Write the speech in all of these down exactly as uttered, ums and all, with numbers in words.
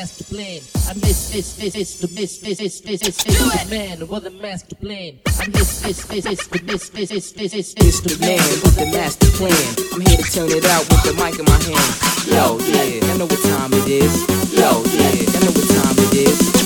master plan. I'm this, this, this, this, the this, this, this, this, this, this, the man with the master plan. I'm this, this, this, this, the this, this, this, this, this, this, the man with the master plan. I'm here to turn it out with the mic in my hand. Yo, yeah, I know what time it is. Yo, yeah, I know what time it is.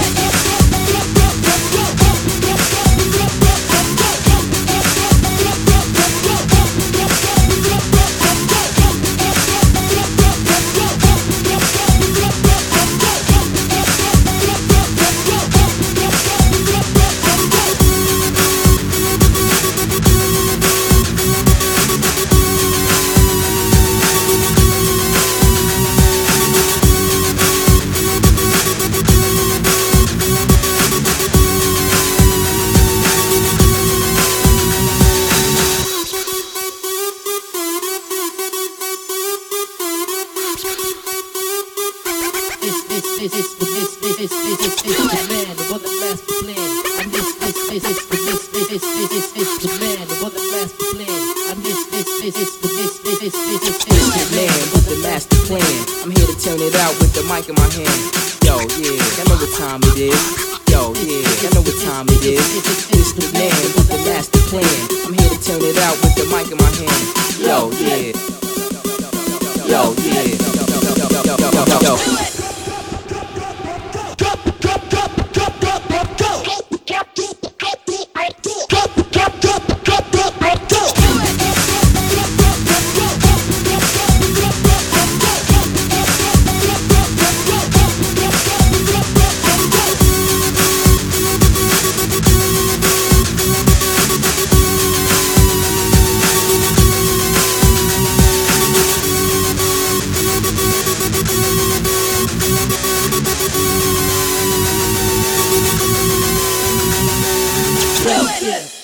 This is the this this this this this this the man with the master plan. I'm this this this this the this this this this this the man with the master plan. I'm this this this this the this this this this this the man with the master plan. I'm here to turn it out with the mic in my hand. Yo, yeah, I know what time it is. Yo, yeah, I know what time it is. It's the man with the master plan. I'm here to turn it out with the mic in my hand. Yo, yeah. Yo, yeah. Yo, yo, yo, yo, yo. Yeah.